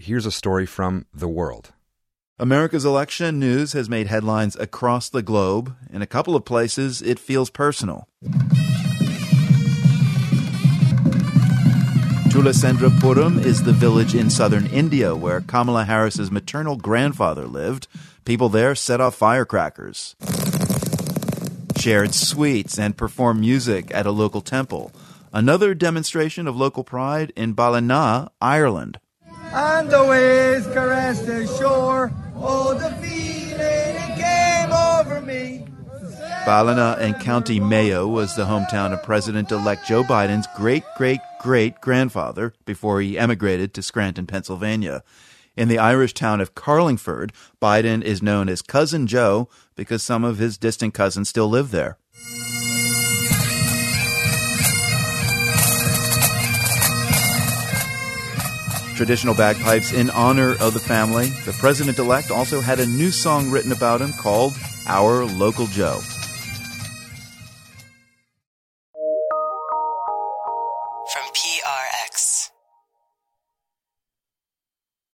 here's a story from The World. America's election news has made headlines across the globe. In a couple of places, it feels personal. Tulacendrapuram is the village in southern India where Kamala Harris's maternal grandfather lived. People there set off firecrackers, shared sweets, and performed music at a local temple. Another demonstration of local pride in Ballina, Ireland. And the waves caressed the shore. Oh, the feeling it came over me. Ballina and County Mayo was the hometown of President-elect Joe Biden's great-great-great-grandfather before he emigrated to Scranton, Pennsylvania. In the Irish town of Carlingford, Biden is known as Cousin Joe because some of his distant cousins still live there. Traditional bagpipes in honor of the family. The president-elect also had a new song written about him called Our Local Joe. From PRX.